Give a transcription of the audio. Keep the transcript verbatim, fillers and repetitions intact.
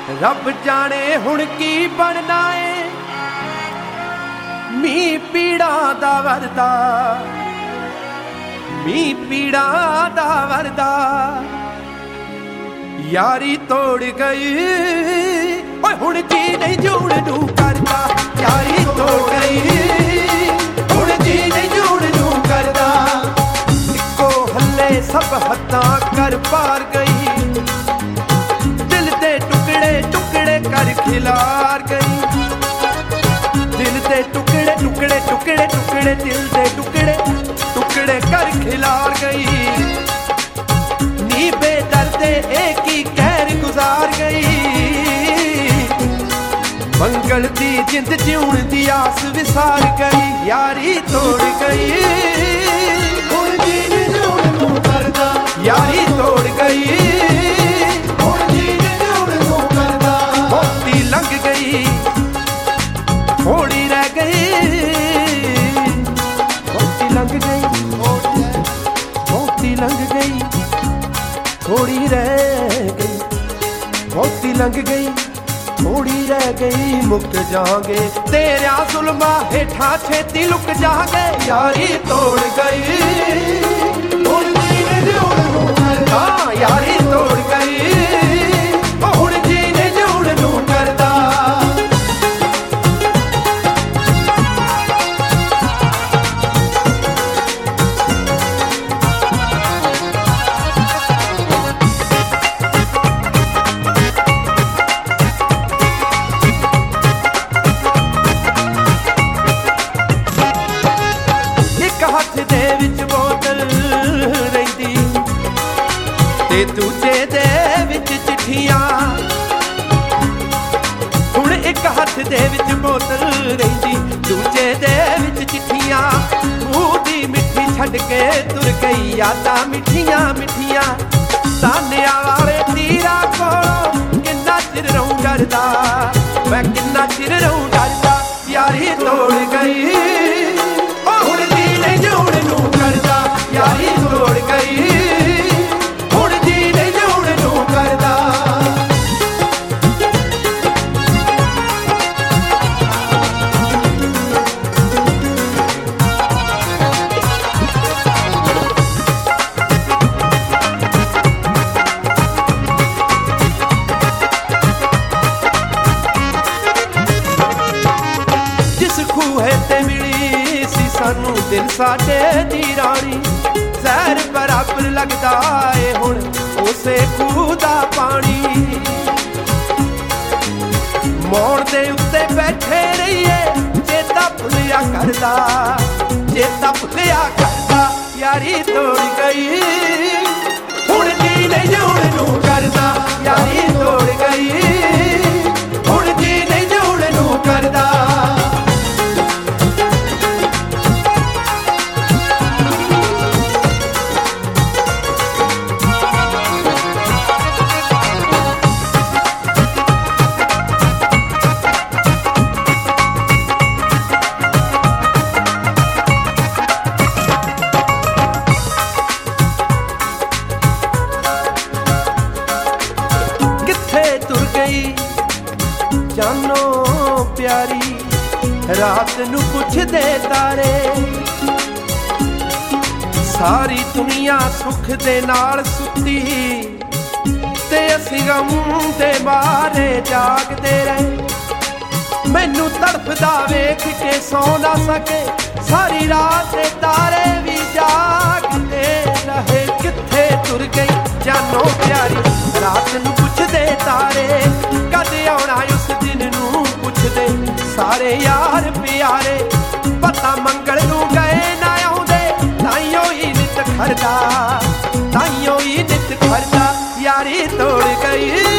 रब जाने हुण की बनना है मी पीड़ा दा वरदा मी पीड़ा दा वरदा यारी तोड़ गई ओए हुण जी नहीं जूड़ नू करदा यारी तोड़ गई हुण जी नहीं जूड़ नू करदा इको हल्ले सब हद्दां कर पार गई दिल दे टुकड़े टुकड़े कर खिलार गई दिल दे टुकड़े टुकड़े टुकड़े टुकड़े दिल दे टुकड़े टुकड़े कर खिलार गई नी बेदर्दे एक ही कहर गुजार गई मंगल दी जिंद जीउण दी आस विसार गई यारी तोड़ गई हुण जी नहीं जूड़ नू करदा यारी तोड़ गई हुण जी नहीं जूड़ नू करदा मोती लंघ गई थोड़ी रह गई मोती लंघ गई मोती लंघ गई थोड़ी रह गई मोती लंघ गई थोड़ी रह गई मुक जागे तेरा जुल्मा हेठा छेती लुक जागे यारी तोड़ गई हुण जी ने जूड़ नू करदा यारी तोड़ गई हुण जी ने जूड़ नू करदा दूजे दे विच चिट्ठियां हुण एक हथ दे विच बोतल रहिंदी दूजे दे विच चिट्ठियां मूंह दी मिठी छड्ड के तुर गई यादां मिठियां मिठियां तानिया वाले तीरा कोलों किन्ना चिर रहूं डरदा मैं किन्ना चिर रहूं डरदा यारी तोड़ गई ओ हुण जी नहीं जूड़ नू करदा यारी तोड़ गई सानू दिल साडे दी रानी जहर बराबर लगदा ए हुण उसे खूह दा पानी मोड़ दे उत्ते बैठे रहिए चेता भुलिया करदा चेता भुलिया करदा यारी तोड़ गई हुण जी नहीं जूड़ नू करदा यारी तोड़ गई हुण जी नहीं जूड़ नू करदा जानो प्यारी रात नू पुछदे तारे सारी दुनिया सुख दे नाल सुती ते असीं गम दे मारे जागदे रहे मैनू तड़फदा वेख के सौ ना सके सारी रात तारे भी जागदे रहे किथे तुर गई जानो प्यारी रात नू पुछदे तारे कद आउणा उस दिन नू पुछदे सारे यार प्यारे पता मंगल नू गए ना आउंदे ताइयों ही नित खरदा ताइयों ही नित खरदा यारी तोड़ गई।